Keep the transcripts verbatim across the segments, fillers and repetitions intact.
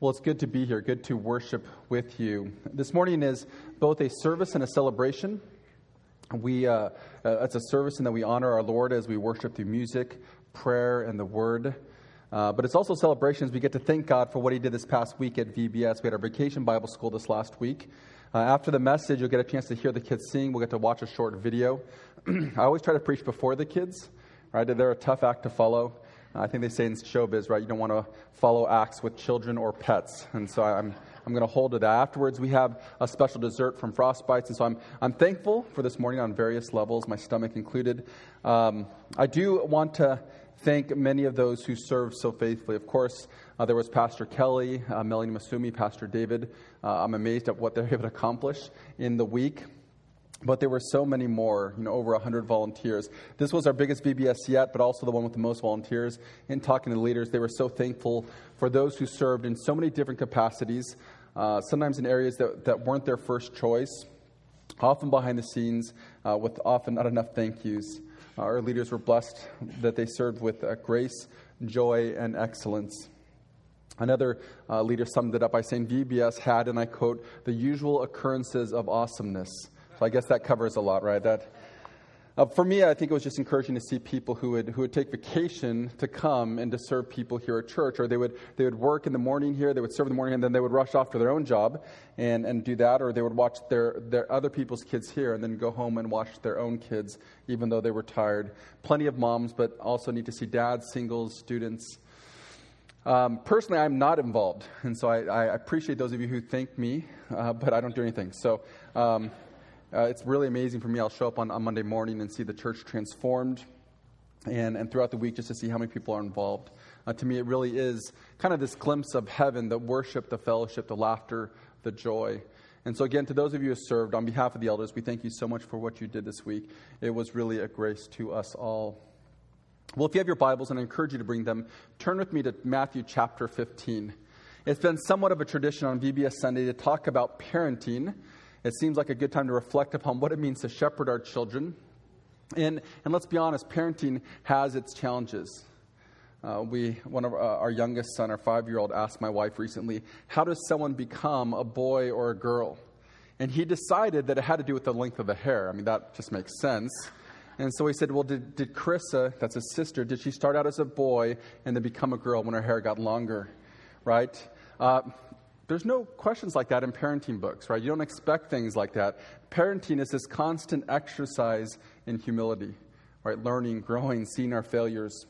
Well, it's good to be here, good to worship with you. This morning is both a service and a celebration. We uh, uh, It's a service in that we honor our Lord as we worship through music, prayer, and the Word. Uh, but it's also celebrations. We get to thank God for what He did this past week at V B S. We had our Vacation Bible School this last week. Uh, after the message, you'll get a chance to hear the kids sing. We'll get to watch a short video. I always try to preach before the kids, right? They're a tough act to follow. I think they say in showbiz, right, you don't want to follow acts with children or pets. And so I'm I'm going to hold to that. Afterwards, we have a special dessert from Frostbites. And so I'm I'm thankful for this morning on various levels, my stomach included. Um, I do want to thank many of those who served so faithfully. Of course, uh, there was Pastor Kelly, uh, Melanie Masumi, Pastor David. Uh, I'm amazed at what they're able to accomplish in the week. But there were so many more, you know, over one hundred volunteers. This was our biggest V B S yet, but also the one with the most volunteers. In talking to the leaders, they were so thankful for those who served in so many different capacities, uh, sometimes in areas that, that weren't their first choice, often behind the scenes, uh, with often not enough thank yous. Uh, our leaders were blessed that they served with uh, grace, joy, and excellence. Another uh, leader summed it up by saying V B S had, and I quote, the usual occurrences of awesomeness. So I guess that covers a lot, right? That uh, for me, I think it was just encouraging to see people who would who would take vacation to come and to serve people here at church, or they would they would work in the morning here, they would serve in the morning, and then they would rush off to their own job and, and do that, or they would watch their, their other people's kids here and then go home and watch their own kids, even though they were tired. Plenty of moms, but also need to see dads, singles, students. Um, personally, I'm not involved, and so I, I appreciate those of you who thank me, uh, but I don't do anything. So. Um, Uh, it's really amazing for me. I'll show up on, on Monday morning and see the church transformed, and, and throughout the week just to see how many people are involved. Uh, to me, it really is kind of this glimpse of heaven, the worship, the fellowship, the laughter, the joy. And so again, to those of you who served, on behalf of the elders, we thank you so much for what you did this week. It was really a grace to us all. Well, if you have your Bibles, and I encourage you to bring them, turn with me to Matthew chapter fifteen. It's been somewhat of a tradition on V B S Sunday to talk about parenting. It seems like a good time to reflect upon what it means to shepherd our children. And and let's be honest, parenting has its challenges. Uh, we, one of uh, our youngest son, our five-year-old, asked my wife recently, how does someone become a boy or a girl? And he decided that it had to do with the length of the hair. I mean, that just makes sense. And so he said, well, did, did Carissa, that's his sister, did she start out as a boy and then become a girl when her hair got longer, right? Uh, There's no questions like that in parenting books, right? You don't expect things like that. Parenting is this constant exercise in humility, right? Learning, growing, seeing our failures.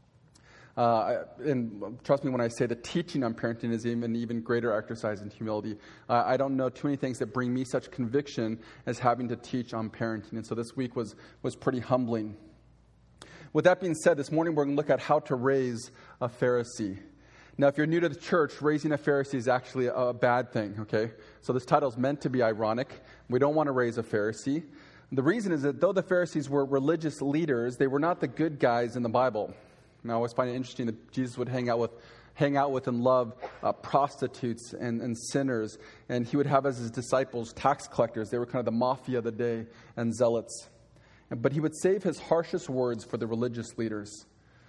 Uh, and trust me when I say that teaching on parenting is even an even greater exercise in humility. Uh, I don't know too many things that bring me such conviction as having to teach on parenting. And so this week was, was pretty humbling. With that being said, this morning we're going to look at how to raise a Pharisee. Now, if you're new to the church, raising a Pharisee is actually a bad thing, okay? So this title is meant to be ironic. We don't want to raise a Pharisee. The reason is that though the Pharisees were religious leaders, they were not the good guys in the Bible. And I always find it interesting that Jesus would hang out with hang out with and love uh, prostitutes and, and sinners. And he would have as his disciples tax collectors. They were kind of the mafia of the day, and zealots. But he would save his harshest words for the religious leaders.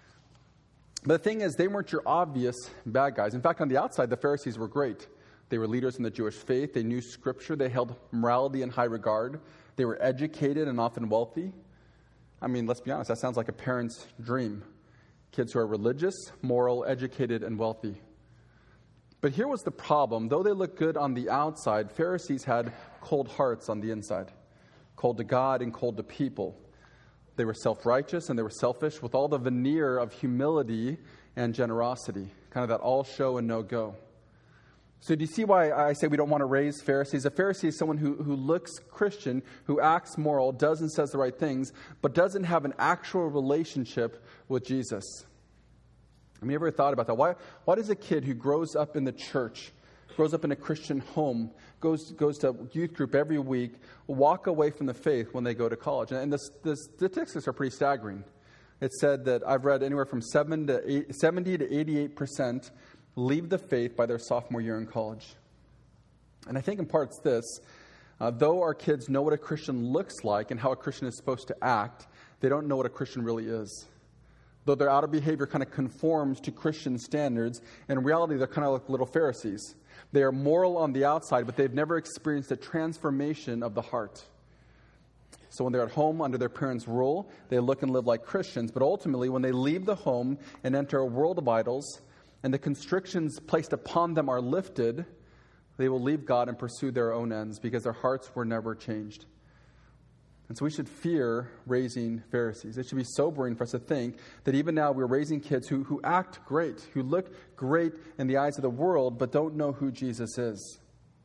But the thing is, they weren't your obvious bad guys. In fact, on the outside, the Pharisees were great. They were leaders in the Jewish faith. They knew Scripture. They held morality in high regard. They were educated and often wealthy. I mean, let's be honest, that sounds like a parent's dream. Kids who are religious, moral, educated, and wealthy. But here was the problem. Though they looked good on the outside, Pharisees had cold hearts on the inside. Cold to God and cold to people. They were self-righteous and they were selfish with all the veneer of humility and generosity. Kind of that all show and no go. So do you see why I say we don't want to raise Pharisees? A Pharisee is someone who, who looks Christian, who acts moral, does and says the right things, but doesn't have an actual relationship with Jesus. Have you ever thought about that? Why, why does a kid who grows up in the church, grows up in a Christian home, goes goes to youth group every week, walk away from the faith when they go to college? And the, the statistics are pretty staggering. It said that I've read anywhere from seven to eight, seventy to eighty-eight percent leave the faith by their sophomore year in college. And I think in part it's this. Uh, though our kids know what a Christian looks like and how a Christian is supposed to act, they don't know what a Christian really is. though their outer behavior kind of conforms to Christian standards, in reality, they're kind of like little Pharisees. They are moral on the outside, but they've never experienced a transformation of the heart. So when they're at home under their parents' rule, they look and live like Christians. But ultimately, when they leave the home and enter a world of idols, and the constrictions placed upon them are lifted, they will leave God and pursue their own ends because their hearts were never changed. And so we should fear raising Pharisees. It should be sobering for us to think that even now we're raising kids who, who act great, who look great in the eyes of the world, but don't know who Jesus is.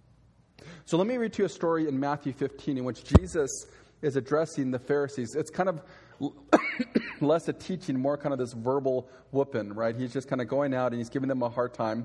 So let me read to you a story in Matthew fifteen in which Jesus is addressing the Pharisees. It's kind of less a teaching, more kind of this verbal whooping, right? He's just kind of going out and he's giving them a hard time.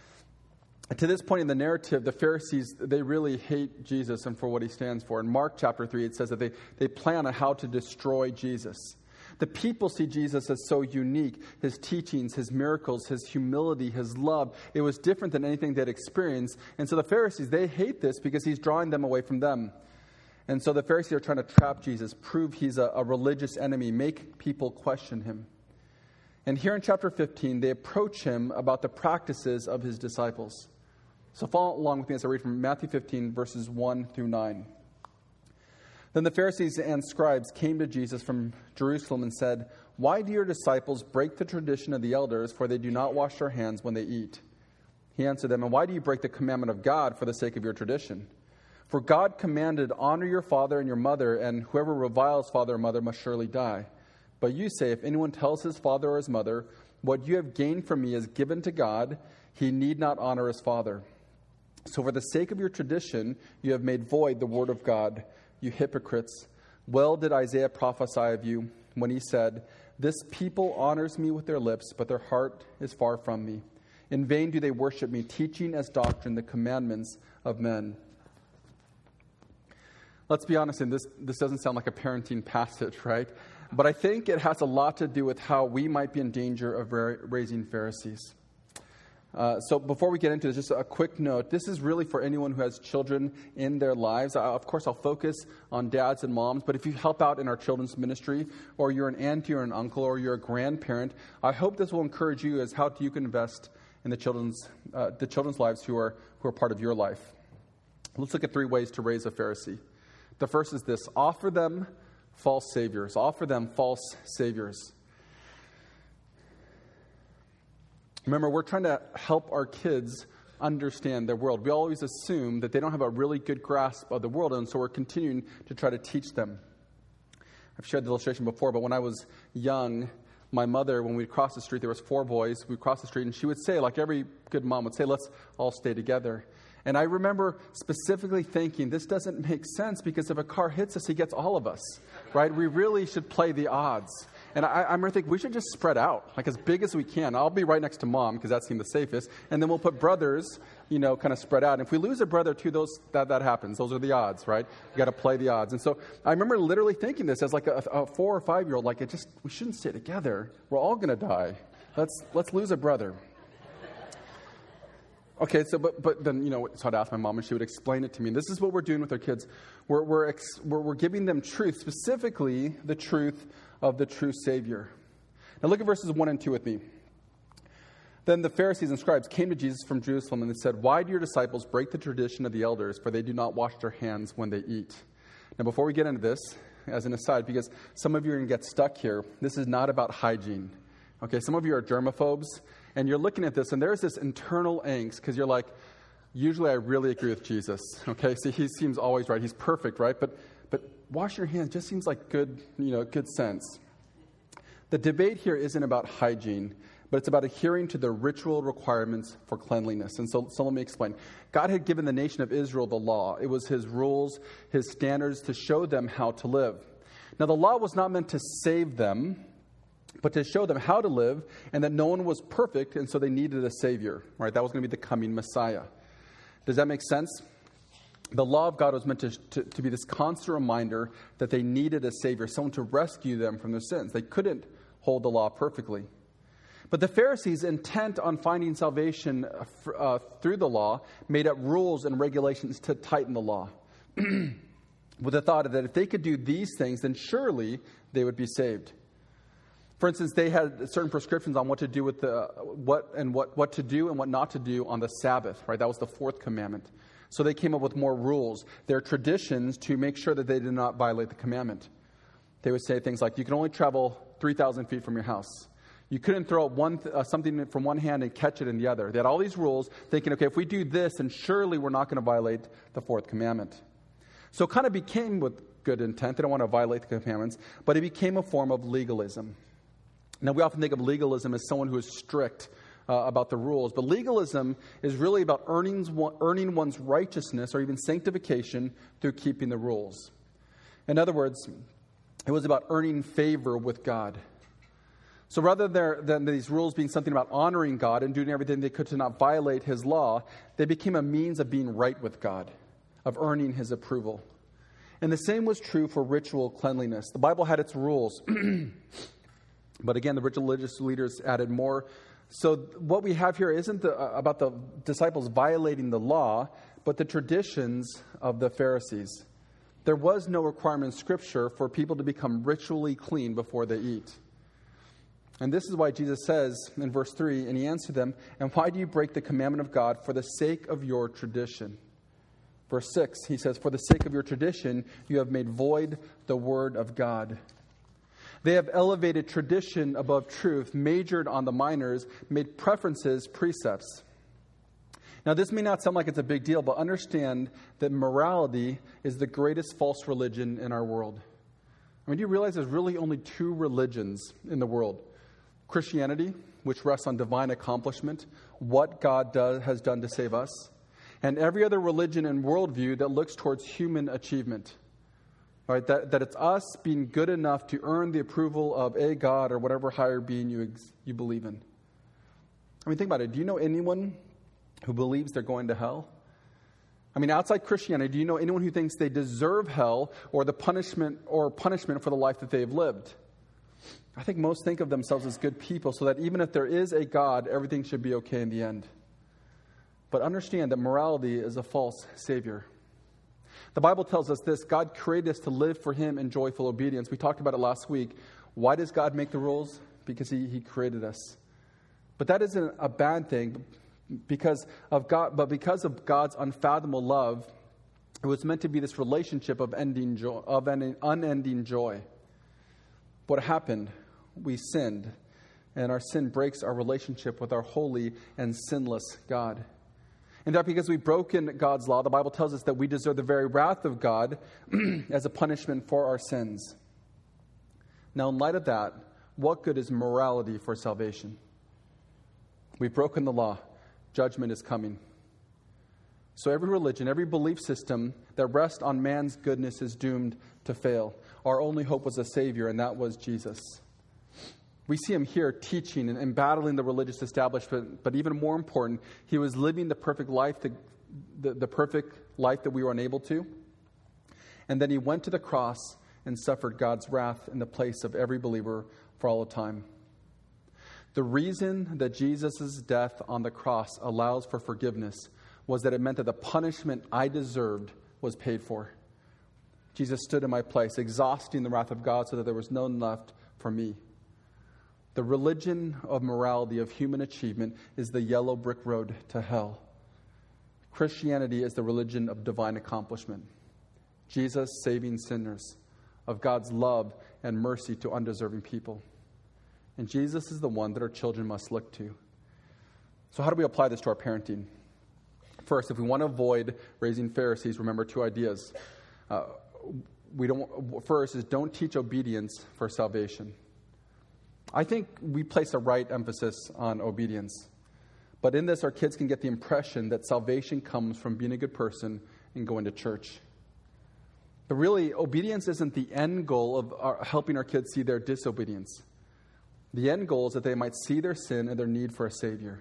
To this point in the narrative, the Pharisees, they really hate Jesus and for what he stands for. In Mark chapter three, it says that they, they plan on how to destroy Jesus. The people see Jesus as so unique. His teachings, his miracles, his humility, his love. It was different than anything they'd experienced. And so the Pharisees, they hate this because he's drawing them away from them. And so the Pharisees are trying to trap Jesus, prove he's a, a religious enemy, make people question him. And here in chapter fifteen, they approach him about the practices of his disciples. So follow along with me as I read from Matthew fifteen, verses one through nine. Then the Pharisees and scribes came to Jesus from Jerusalem and said, "Why do your disciples break the tradition of the elders, for they do not wash their hands when they eat?" He answered them, "And why do you break the commandment of God for the sake of your tradition? For God commanded, 'Honor your father and your mother,' and whoever reviles father or mother must surely die. But you say, if anyone tells his father or his mother, 'What you have gained from me is given to God,' he need not honor his father. So for the sake of your tradition, you have made void the word of God, you hypocrites. Well did Isaiah prophesy of you when he said, 'This people honors me with their lips, but their heart is far from me. In vain do they worship me, teaching as doctrine the commandments of men.'" Let's be honest, and this, this doesn't sound like a parenting passage, right? But I think it has a lot to do with how we might be in danger of ra- raising Pharisees. Uh, so before we get into this, just a quick note. This is really for anyone who has children in their lives. Uh, of course, I'll focus on dads and moms, but if you help out in our children's ministry, or you're an auntie or an uncle, or you're a grandparent, I hope this will encourage you as how you can invest in the children's uh, the children's lives who are who are part of your life. Let's look at three ways to raise a Pharisee. The first is this: offer them false saviors. Offer them false saviors. Remember, we're trying to help our kids understand their world. We always assume that they don't have a really good grasp of the world, and so we're continuing to try to teach them. I've shared the illustration before, but when I was young, my mother, when we'd cross the street, there was four boys. We'd cross the street, and she would say, like every good mom would say, "Let's all stay together." And I remember specifically thinking, this doesn't make sense because if a car hits us, he gets all of us, right? We really should play the odds. And I, I remember thinking, we should just spread out, like as big as we can. I'll be right next to mom because that seemed the safest. And then we'll put brothers, you know, kind of spread out. And if we lose a brother too, those that, that happens. Those are the odds, right? You got to play the odds. And so I remember literally thinking this as like a, a four or five-year-old, like it just, we shouldn't stay together. We're all going to die. Let's let's lose a brother. Okay, so but but then, you know, so I'd ask my mom and she would explain it to me. And this is what we're doing with our kids. We're we're, ex, we're we're giving them truth, specifically the truth of the true Savior. Now look at verses one and two with me. Then the Pharisees and scribes came to Jesus from Jerusalem and they said, "Why do your disciples break the tradition of the elders, for they do not wash their hands when they eat?" Now before we get into this, as an aside, because some of you are going to get stuck here, this is not about hygiene. Okay, some of you are germaphobes, and you're looking at this, and there's this internal angst, because you're like, usually I really agree with Jesus. Okay, so he seems always right. He's perfect, right? But but wash your hands just seems like good, you know, good sense. The debate here isn't about hygiene, but it's about adhering to the ritual requirements for cleanliness. And so, so let me explain. God had given the nation of Israel the law. It was his rules, his standards to show them how to live. Now, the law was not meant to save them, but to show them how to live, and that no one was perfect, and so they needed a Savior, right? That was going to be the coming Messiah. Does that make sense? The law of God was meant to, to, to be this constant reminder that they needed a Savior, someone to rescue them from their sins. They couldn't hold the law perfectly. But the Pharisees, intent on finding salvation uh, through the law, made up rules and regulations to tighten the law, with the thought that if they could do these things, then surely they would be saved. For instance, they had certain prescriptions on what to do with the what and what, what to do and what not to do on the Sabbath, right? That was the fourth commandment. So they came up with more rules, their traditions, to make sure that they did not violate the commandment. They would say things like, you can only travel three thousand feet from your house. You couldn't throw one uh, something from one hand and catch it in the other. They had all these rules, thinking, okay, if we do this, then surely we're not going to violate the fourth commandment. So it kind of became with good intent. They don't want to violate the commandments, but it became a form of legalism. Now, we often think of legalism as someone who is strict uh, about the rules, but legalism is really about earning, earning one's righteousness or even sanctification through keeping the rules. In other words, it was about earning favor with God. So rather than these rules being something about honoring God and doing everything they could to not violate His law, they became a means of being right with God, of earning His approval. And the same was true for ritual cleanliness. The Bible had its rules, but again, the religious leaders added more. So what we have here isn't the, uh, about the disciples violating the law, but the traditions of the Pharisees. There was no requirement in Scripture for people to become ritually clean before they eat. And this is why Jesus says in verse three, and He answered them, and why do you break the commandment of God for the sake of your tradition? Verse six, He says, for the sake of your tradition, you have made void the word of God. They have elevated tradition above truth, majored on the minors, made preferences precepts. Now, this may not sound like it's a big deal, but understand that morality is the greatest false religion in our world. I mean, do you realize there's really only two religions in the world? Christianity, which rests on divine accomplishment, what God does, has done to save us, and every other religion and worldview that looks towards human achievement. Right? That, that it's us being good enough to earn the approval of a God or whatever higher being you, ex- you believe in. I mean, think about it. Do you know anyone who believes they're going to hell? I mean, outside Christianity, do you know anyone who thinks they deserve hell or the punishment or punishment for the life that they've lived? I think most think of themselves as good people, so that even if there is a God, everything should be okay in the end. But understand that morality is a false savior. The Bible tells us this: God created us to live for Him in joyful obedience. We talked about it last week. Why does God make the rules? Because He, he created us. But that isn't a bad thing, because of God. But because of God's unfathomable love, it was meant to be this relationship of ending joy, of an unending joy. What happened? We sinned, and our sin breaks our relationship with our holy and sinless God. And that because we've broken God's law, the Bible tells us that we deserve the very wrath of God as a punishment for our sins. Now, in light of that, what good is morality for salvation? We've broken the law. Judgment is coming. So every religion, every belief system that rests on man's goodness is doomed to fail. Our only hope was a Savior, and that was Jesus. We see Him here teaching and, and battling the religious establishment, but even more important, He was living the perfect life, the, the, the perfect life that we were unable to. And then He went to the cross and suffered God's wrath in the place of every believer for all of time. The reason that Jesus' death on the cross allows for forgiveness was that it meant that the punishment I deserved was paid for. Jesus stood in my place, exhausting the wrath of God so that there was none left for me. The religion of morality, of human achievement, is the yellow brick road to hell. Christianity is the religion of divine accomplishment. Jesus saving sinners, of God's love and mercy to undeserving people. And Jesus is the one that our children must look to. So how do we apply this to our parenting? First, if we want to avoid raising Pharisees, remember two ideas. Uh, we don't. First is don't teach obedience for salvation. I think we place a right emphasis on obedience. But in this, our kids can get the impression that salvation comes from being a good person and going to church. But really, obedience isn't the end goal of our, helping our kids see their disobedience. The end goal is that they might see their sin and their need for a Savior.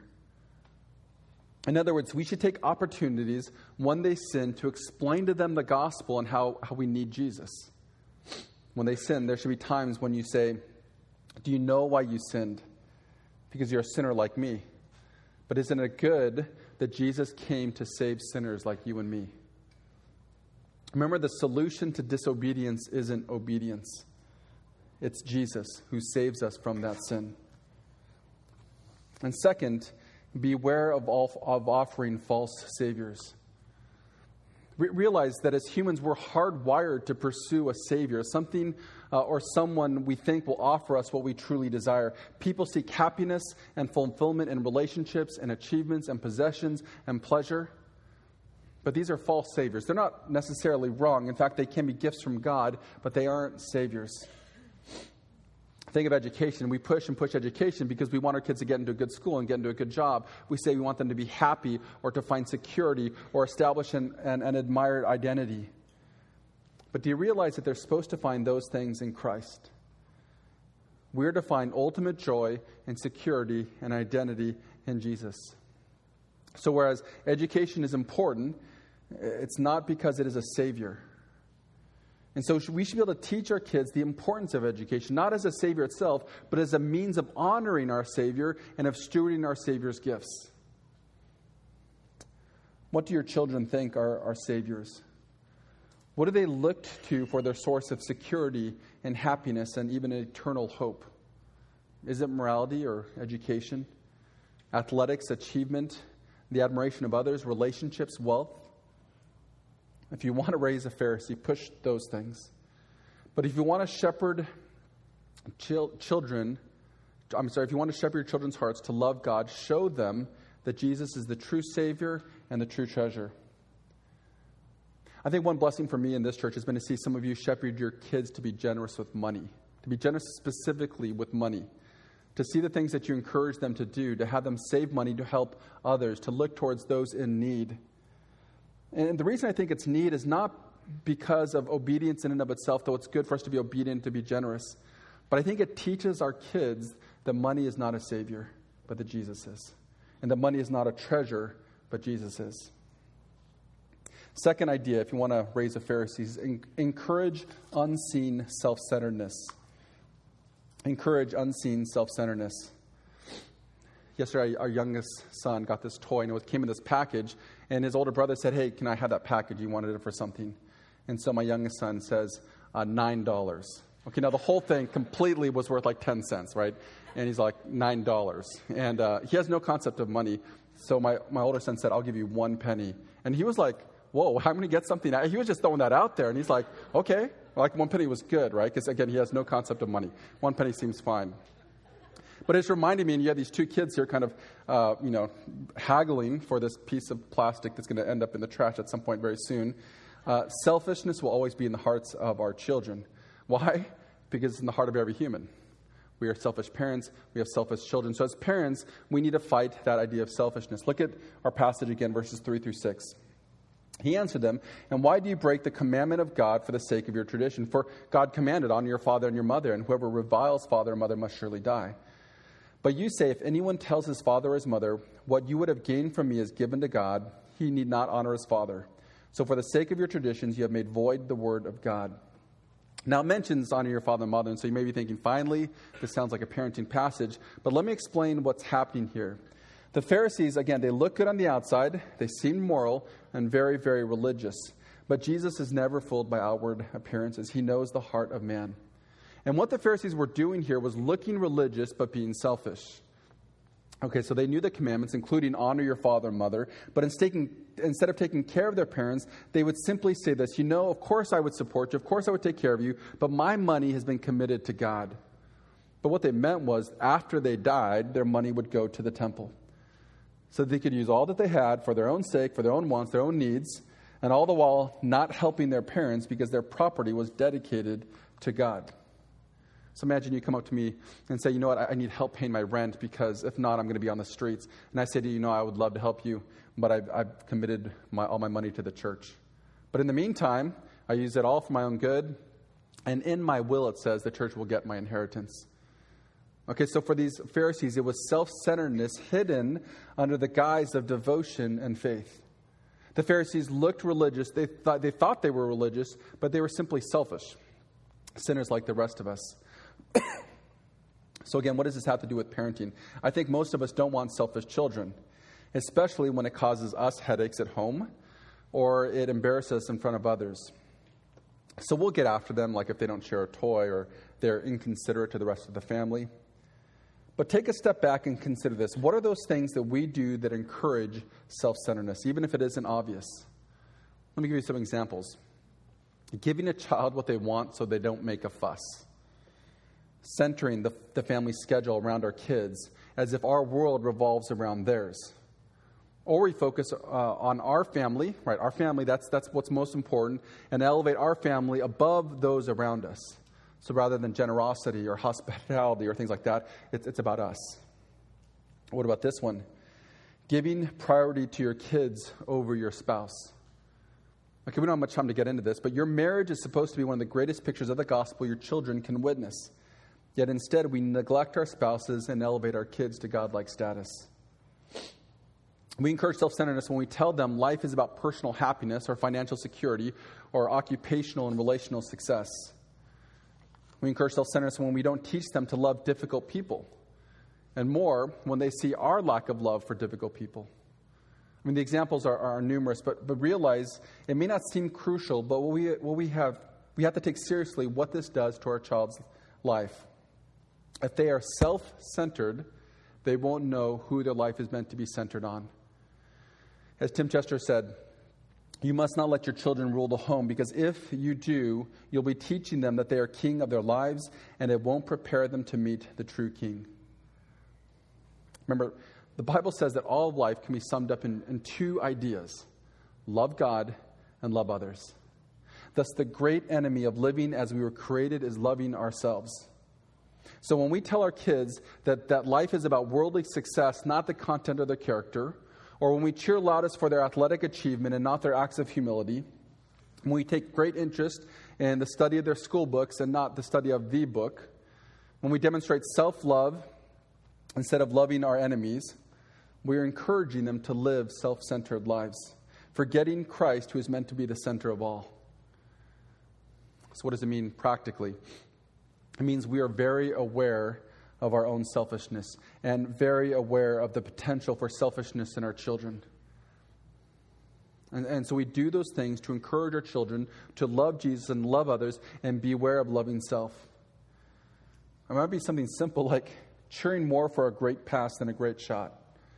In other words, we should take opportunities when they sin to explain to them the gospel and how, how we need Jesus. When they sin, there should be times when you say, do you know why you sinned? Because you're a sinner like me. But isn't it good that Jesus came to save sinners like you and me? Remember, the solution to disobedience isn't obedience. It's Jesus who saves us from that sin. And second, beware of, all, of offering false saviors. Re- realize that as humans, we're hardwired to pursue a savior, something uh, or someone we think will offer us what we truly desire. People seek happiness and fulfillment in relationships and achievements and possessions and pleasure. But these are false saviors. They're not necessarily wrong. In fact, they can be gifts from God, but they aren't saviors. Think of education. We push and push education because we want our kids to get into a good school and get into a good job. We say we want them to be happy or to find security or establish an, an, an admired identity. But do you realize that they're supposed to find those things in Christ? We're to find ultimate joy and security and identity in Jesus. So whereas education is important, it's not because it is a savior. And so we should be able to teach our kids the importance of education, not as a savior itself, but as a means of honoring our Savior and of stewarding our Savior's gifts. What do your children think are our saviors? What do they look to for their source of security and happiness and even eternal hope? Is it morality or education? Athletics, achievement, the admiration of others, relationships, wealth? If you want to raise a Pharisee, push those things. But if you want to shepherd chil- children, I'm sorry, if you want to shepherd your children's hearts to love God, show them that Jesus is the true Savior and the true treasure. I think one blessing for me in this church has been to see some of you shepherd your kids to be generous with money, to be generous specifically with money, to see the things that you encourage them to do, to have them save money to help others, to look towards those in need. And the reason I think it's need is not because of obedience in and of itself, though it's good for us to be obedient, to be generous. But I think it teaches our kids that money is not a savior, but that Jesus is. And that money is not a treasure, but Jesus is. Second idea, if you want to raise a Pharisee, is encourage unseen self-centeredness. Encourage unseen self-centeredness. Yesterday, our youngest son got this toy, and it came in this package, and his older brother said, hey, can I have that package? He wanted it for something. And so my youngest son says, uh, nine dollars. Okay, now the whole thing completely was worth like ten cents, right? And he's like, nine dollars. And uh, he has no concept of money. So my, my older son said, I'll give you one penny. And he was like, whoa, how am I going to get something? He was just throwing that out there. And he's like, okay. Like one penny was good, right? Because again, he has no concept of money. One penny seems fine. But it's reminding me, and you have these two kids here kind of, uh, you know, haggling for this piece of plastic that's going to end up in the trash at some point very soon. Uh, selfishness will always be in the hearts of our children. Why? Because it's in the heart of every human. We are selfish parents. We have selfish children. So as parents, we need to fight that idea of selfishness. Look at our passage again, verses three through six. He answered them, and why do you break the commandment of God for the sake of your tradition? For God commanded, honor your father and your mother, and whoever reviles father or mother must surely die. But you say, if anyone tells his father or his mother, what you would have gained from me is given to God, he need not honor his father. So for the sake of your traditions, you have made void the word of God. Now it mentions honor your father and mother, and so you may be thinking, finally, this sounds like a parenting passage. But let me explain what's happening here. The Pharisees, again, they look good on the outside, they seem moral, and very, very religious. But Jesus is never fooled by outward appearances. He knows the heart of man. And what the Pharisees were doing here was looking religious but being selfish. Okay, so they knew the commandments, including honor your father and mother, but instead of taking care of their parents, they would simply say this, you know, of course I would support you, of course I would take care of you, but my money has been committed to God. But what they meant was after they died, their money would go to the temple. So they could use all that they had for their own sake, for their own wants, their own needs, and all the while not helping their parents because their property was dedicated to God. So imagine you come up to me and say, you know what, I need help paying my rent because if not, I'm going to be on the streets. And I say to you, you know, I would love to help you, but I've, I've committed my, all my money to the church. But in the meantime, I use it all for my own good. And in my will, it says the church will get my inheritance. Okay, so for these Pharisees, it was self-centeredness hidden under the guise of devotion and faith. The Pharisees looked religious. They thought, they thought they were religious, but they were simply selfish. Sinners like the rest of us. So again, what does this have to do with parenting? I think most of us don't want selfish children, especially when it causes us headaches at home or it embarrasses us in front of others. So we'll get after them, like if they don't share a toy or they're inconsiderate to the rest of the family. But take a step back and consider this. What are those things that we do that encourage self-centeredness, even if it isn't obvious? Let me give you some examples. Giving a child what they want so they don't make a fuss. Centering the, the family schedule around our kids as if our world revolves around theirs. Or we focus uh, on our family, right? Our family, that's, that's what's most important, and elevate our family above those around us. So rather than generosity or hospitality or things like that, it's, it's about us. What about this one? Giving priority to your kids over your spouse. Okay, we don't have much time to get into this, but your marriage is supposed to be one of the greatest pictures of the gospel your children can witness. Yet instead, we neglect our spouses and elevate our kids to godlike status. We encourage self-centeredness when we tell them life is about personal happiness or financial security or occupational and relational success. We encourage self-centeredness when we don't teach them to love difficult people, and more when they see our lack of love for difficult people. I mean, the examples are, are numerous, but, but realize it may not seem crucial, but what we, what we have, we have to take seriously what this does to our child's life. If they are self-centered, they won't know who their life is meant to be centered on. As Tim Chester said, you must not let your children rule the home, because if you do, you'll be teaching them that they are king of their lives, and it won't prepare them to meet the true king. Remember, the Bible says that all of life can be summed up in, in two ideas: love God and love others. Thus, the great enemy of living as we were created is loving ourselves. So when we tell our kids that, that life is about worldly success, not the content of their character, or when we cheer loudest for their athletic achievement and not their acts of humility, when we take great interest in the study of their school books and not the study of the book, when we demonstrate self-love instead of loving our enemies, we are encouraging them to live self-centered lives, forgetting Christ, who is meant to be the center of all. So what does it mean practically? It means we are very aware of our own selfishness and very aware of the potential for selfishness in our children. And, and so we do those things to encourage our children to love Jesus and love others and beware of loving self. It might be something simple like cheering more for a great pass than a great shot.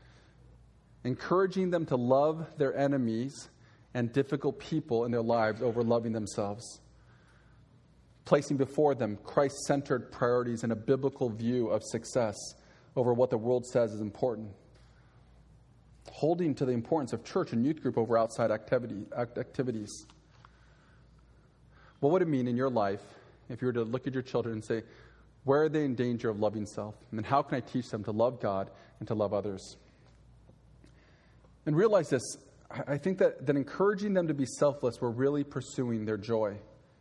Encouraging them to love their enemies and difficult people in their lives over loving themselves. Placing before them Christ-centered priorities and a biblical view of success over what the world says is important. Holding to the importance of church and youth group over outside activity, activities. What would it mean in your life if you were to look at your children and say, where are they in danger of loving self? And then how can I teach them to love God and to love others? And realize this, I think that, that encouraging them to be selfless, we're really pursuing their joy.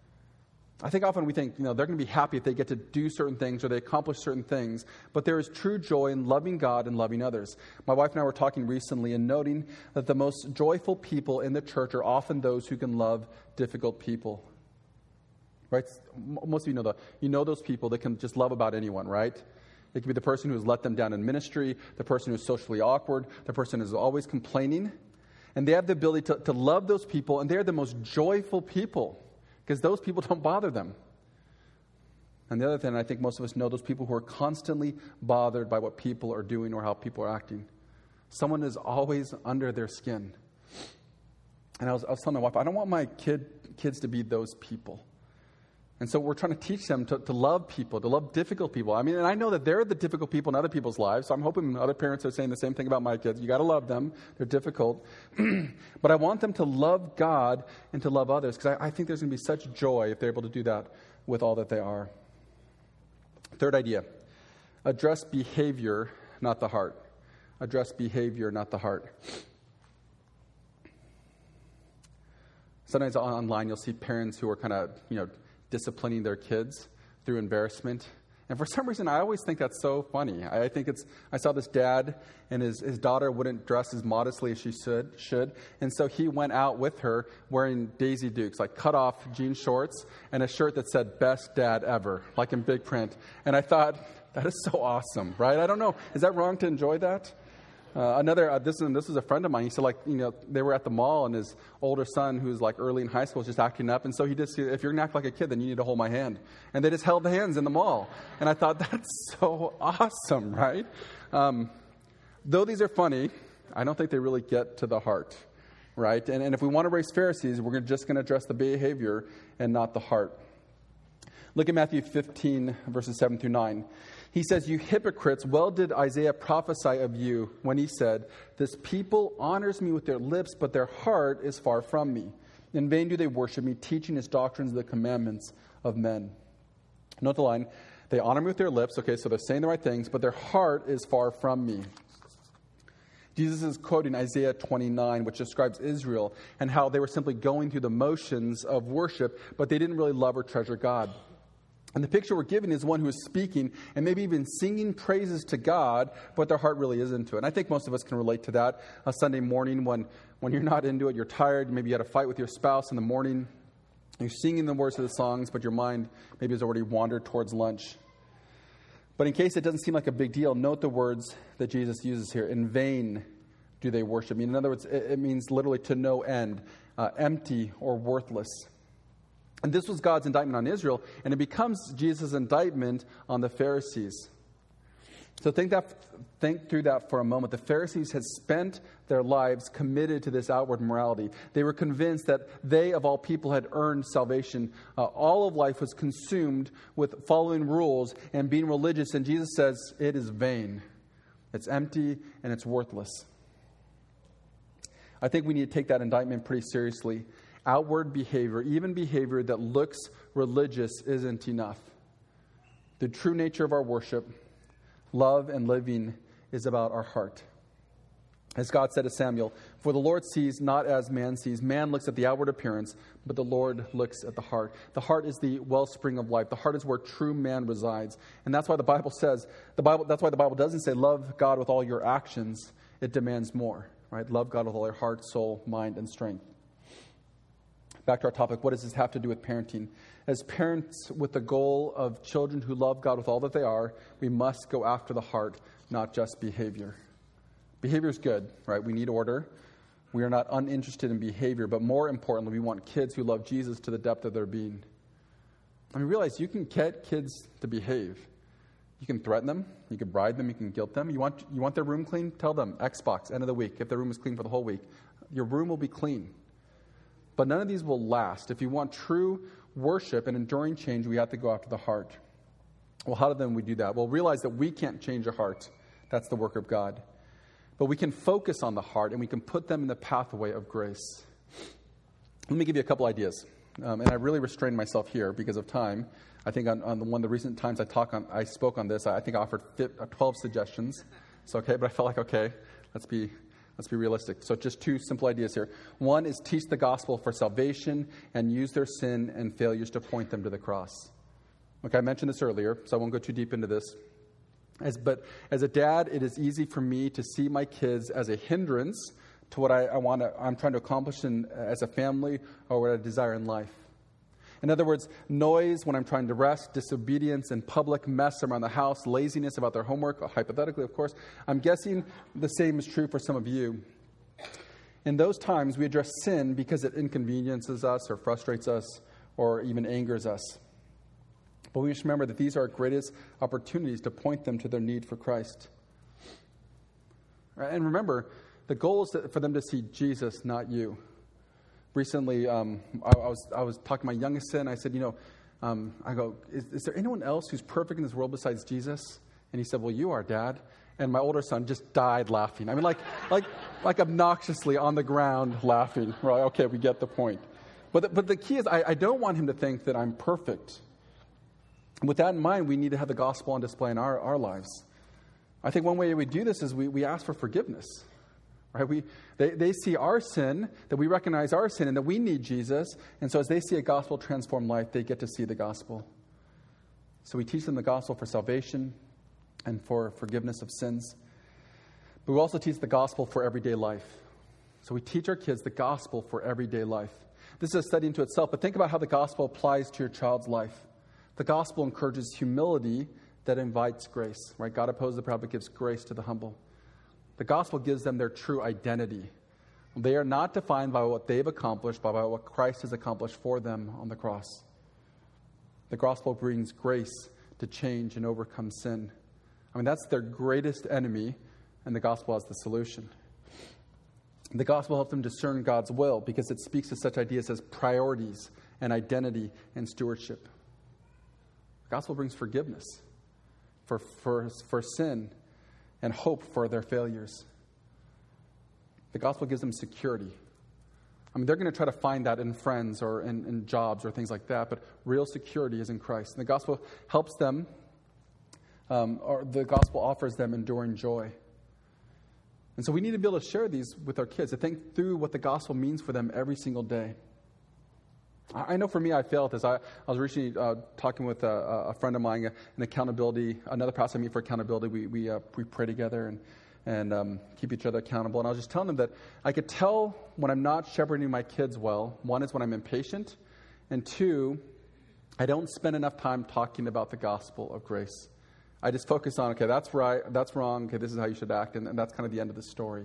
I think often we think, you know, they're going to be happy if they get to do certain things or they accomplish certain things, but there is true joy in loving God and loving others. My wife and I were talking recently and noting that the most joyful people in the church are often those who can love difficult people. Right? Most of you know that. You know those people that can just love about anyone, right? It could be the person who's let them down in ministry, the person who's socially awkward, the person who's always complaining. And they have the ability to, to love those people, and they're the most joyful people. Because those people don't bother them. And the other thing, I think most of us know those people who are constantly bothered by what people are doing or how people are acting. Someone is always under their skin. And I was, I was telling my wife, I don't want my kid kids to be those people. And so we're trying to teach them to, to love people, to love difficult people. I mean, and I know that they're the difficult people in other people's lives, so I'm hoping other parents are saying the same thing about my kids. You got to love them. They're difficult. But I want them to love God and to love others, because I, I think there's going to be such joy if they're able to do that with all that they are. Third idea, address behavior, not the heart. Address behavior, not the heart. Sometimes online you'll see parents who are kind of, you know, disciplining their kids through embarrassment. And for some reason, I always think that's so funny. I think it's, I saw this dad and his, his daughter wouldn't dress as modestly as she should, should. And so he went out with her wearing Daisy Dukes, like cut off jean shorts and a shirt that said best dad ever, like in big print. And I thought, that is so awesome, right? I don't know. Is that wrong to enjoy that? Uh, another, uh, this, and this was a friend of mine. He said, like, you know, they were at the mall, and his older son, who's like early in high school, was just acting up. And so he just said, if you're going to act like a kid, then you need to hold my hand. And they just held hands in the mall. And I thought, that's so awesome, right? Um, though these are funny, I don't think they really get to the heart, right? And, and if we want to raise Pharisees, we're just going to address the behavior and not the heart. Look at Matthew fifteen, verses seven through nine. He says, you hypocrites, well did Isaiah prophesy of you when he said, this people honors me with their lips, but their heart is far from me. In vain do they worship me, teaching as doctrines the commandments of men. Note the line, they honor me with their lips, okay, so they're saying the right things, but their heart is far from me. Jesus is quoting Isaiah twenty-nine, which describes Israel and how they were simply going through the motions of worship, but they didn't really love or treasure God. And the picture we're given is one who is speaking and maybe even singing praises to God, but their heart really is into it. And I think most of us can relate to that. A Sunday morning when, when you're not into it, you're tired, maybe you had a fight with your spouse in the morning, you're singing the words of the songs, but your mind maybe has already wandered towards lunch. But in case it doesn't seem like a big deal, note the words that Jesus uses here. In vain do they worship me. In other words, it, it means literally to no end, uh, empty or worthless. And this was God's indictment on Israel, and it becomes Jesus' indictment on the Pharisees. So think that, think through that for a moment. The Pharisees had spent their lives committed to this outward morality. They were convinced that they, of all people, had earned salvation. Uh, all of life was consumed with following rules and being religious, and Jesus says it is vain. It's empty and it's worthless. I think we need to take that indictment pretty seriously. Outward behavior, even behavior that looks religious, isn't enough. The true nature of our worship, love, and living is about our heart. As God said to Samuel, for the Lord sees not as man sees. Man looks at the outward appearance, but the Lord looks at the heart. The heart is the wellspring of life. The heart is where true man resides. And that's why the Bible says, the Bible. that's why the Bible doesn't say love God with all your actions. It demands more, right? Love God with all your heart, soul, mind, and strength. Back to our topic, what does this have to do with parenting? As parents with the goal of children who love God with all that they are, we must go after the heart, not just behavior. Behavior is good, right? We need order. We are not uninterested in behavior, but more importantly, we want kids who love Jesus to the depth of their being. I mean, realize you can get kids to behave. You can threaten them. You can bribe them. You can guilt them. You want you want their room clean? Tell them, Xbox, end of the week. If their room is clean for the whole week, your room will be clean. But none of these will last. If you want true worship and enduring change, we have to go after the heart. Well, how then we do that? Well, realize that we can't change a heart. That's the work of God. But we can focus on the heart, and we can put them in the pathway of grace. Let me give you a couple ideas. Um, and I really restrained myself here because of time. I think on, on the, one of the recent times I talk on, I spoke on this, I think I offered twelve suggestions. It's okay, but I felt like, okay, let's be... Let's be realistic. So just two simple ideas here. One is teach the gospel for salvation and use their sin and failures to point them to the cross. Okay, I mentioned this earlier, so I won't go too deep into this. As, but as a dad, it is easy for me to see my kids as a hindrance to what I, I want to, I'm trying to accomplish in, as a family or what I desire in life. In other words, noise when I'm trying to rest, disobedience in public, mess around the house, laziness about their homework, hypothetically, of course. I'm guessing the same is true for some of you. In those times, we address sin because it inconveniences us or frustrates us or even angers us. But we must remember that these are our greatest opportunities to point them to their need for Christ. And remember, the goal is to, for them to see Jesus, not you. Recently, um, I, I was I was talking to my youngest son. I said, you know, um, I go, is, is there anyone else who's perfect in this world besides Jesus? And he said, well, you are, Dad. And my older son just died laughing. I mean, like like like obnoxiously on the ground laughing. Right? Okay, we get the point. But the, but the key is, I, I don't want him to think that I'm perfect. With that in mind, we need to have the gospel on display in our, our lives. I think one way we do this is we, we ask for forgiveness. Right? We, they, they see our sin, that we recognize our sin, and that we need Jesus. And so as they see a gospel-transformed life, they get to see the gospel. So we teach them the gospel for salvation and for forgiveness of sins. But we also teach the gospel for everyday life. So we teach our kids the gospel for everyday life. This is a study into itself, but think about how the gospel applies to your child's life. The gospel encourages humility that invites grace. Right? God opposes the proud, but gives grace to the humble. The gospel gives them their true identity. They are not defined by what they've accomplished, but by what Christ has accomplished for them on the cross. The gospel brings grace to change and overcome sin. I mean, that's their greatest enemy, and the gospel has the solution. The gospel helps them discern God's will because it speaks to such ideas as priorities and identity and stewardship. The gospel brings forgiveness for, for, for sin and hope for their failures. The gospel gives them security. I mean, they're going to try to find that in friends or in, in jobs or things like that, but real security is in Christ. And the gospel helps them, um, or the gospel offers them enduring joy. And so we need to be able to share these with our kids, to think through what the gospel means for them every single day. I, I know for me, I failed this. I, I was recently uh, talking with a, a friend of mine, an accountability, another pastor I meet for accountability. We we uh, we pray together and and um, keep each other accountable. And I was just telling them that I could tell when I'm not shepherding my kids well. One is when I'm impatient, and two, I don't spend enough time talking about the gospel of grace. I just focus on, okay, that's right, that's wrong, okay, this is how you should act, and, and that's kind of the end of the story.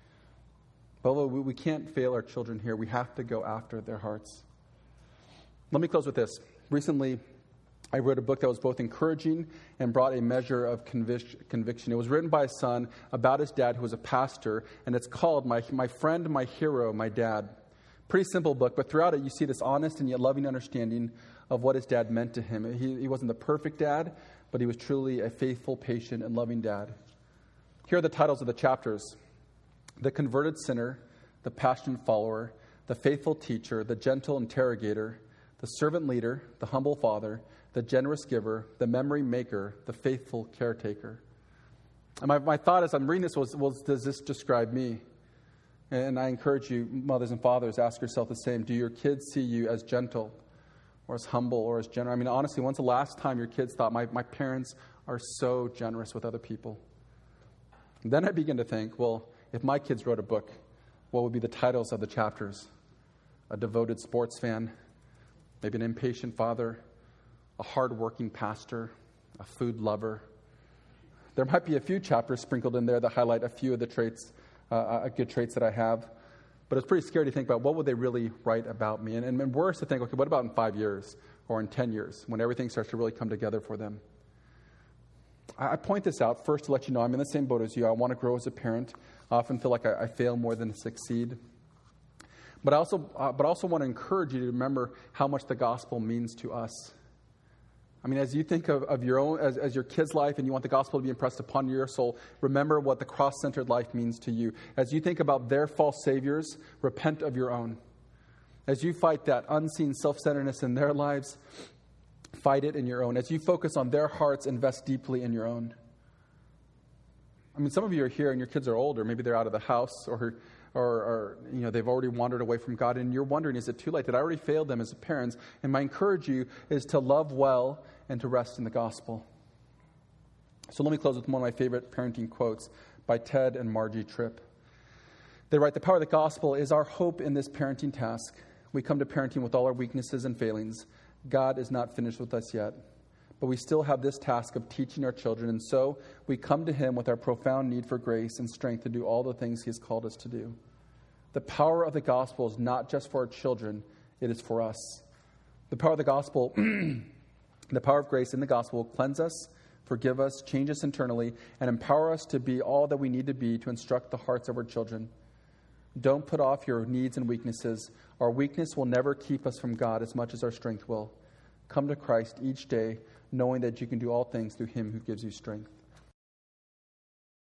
But although we, we can't fail our children here, we have to go after their hearts. Let me close with this. Recently, I wrote a book that was both encouraging and brought a measure of convic- conviction. It was written by a son about his dad who was a pastor, and it's called My, My Friend, My Hero, My Dad. Pretty simple book, but throughout it you see this honest and yet loving understanding of what his dad meant to him. He, he wasn't the perfect dad, but he was truly a faithful, patient, and loving dad. Here are the titles of the chapters: The Converted Sinner, The Passionate Follower, The Faithful Teacher, The Gentle Interrogator, The Servant Leader, The Humble Father, The Generous Giver, The Memory Maker, The Faithful Caretaker. And my, my thought as I'm reading this was, was, does this describe me? And I encourage you, mothers and fathers, ask yourself the same. Do your kids see you as gentle or as humble or as generous? I mean, honestly, when's the last time your kids thought, my, my parents are so generous with other people? And then I begin to think, well, if my kids wrote a book, what would be the titles of the chapters? A devoted sports fan, maybe an impatient father, a hardworking pastor, a food lover. There might be a few chapters sprinkled in there that highlight a few of the traits, uh, good traits that I have. But it's pretty scary to think about what would they really write about me. And, and worse to think, okay, what about in five years or in ten years when everything starts to really come together for them? I, I point this out first to let you know I'm in the same boat as you. I want to grow as a parent. I often feel like I, I fail more than succeed. But I also, uh, but I also want to encourage you to remember how much the gospel means to us. I mean, as you think of, of your own, as, as your kid's life, and you want the gospel to be impressed upon your soul, remember what the cross-centered life means to you. As you think about their false saviors, repent of your own. As you fight that unseen self-centeredness in their lives, fight it in your own. As you focus on their hearts, invest deeply in your own. I mean, some of you are here and your kids are older. Maybe they're out of the house, or Or, or, you know, they've already wandered away from God, and you're wondering, is it too late? Did I already fail them as parents? And my encourage you is to love well and to rest in the gospel. So let me close with one of my favorite parenting quotes by Ted and Margie Tripp. They write, "The power of the gospel is our hope in this parenting task. We come to parenting with all our weaknesses and failings. God is not finished with us yet. But we still have this task of teaching our children, and so we come to him with our profound need for grace and strength to do all the things he has called us to do. The power of the gospel is not just for our children, it is for us. The power of the gospel, the power of grace in the gospel will cleanse us, forgive us, change us internally, and empower us to be all that we need to be to instruct the hearts of our children. Don't put off your needs and weaknesses. Our weakness will never keep us from God as much as our strength will. Come to Christ each day, knowing that you can do all things through him who gives you strength."